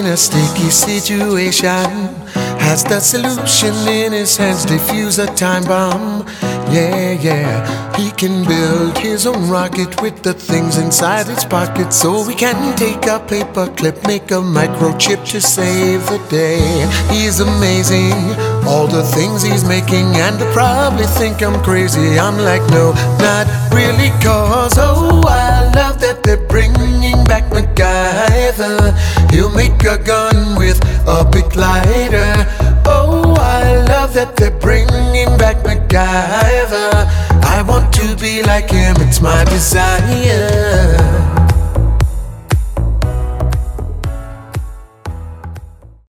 a sticky situation. Has the solution in his hands, defuse a time bomb. Yeah, yeah, he can build his own rocket with the things inside his pocket. So we can take a paper clip, make a microchip to save the day. He's amazing, all the things he's making. And they probably think I'm crazy. I'm like, no, not really, cause oh, I love that they're bringing back MacGyver. He'll make a gun with a big lighter. Oh, I love that they're bringing back MacGyver. I want to be like him, it's my desire.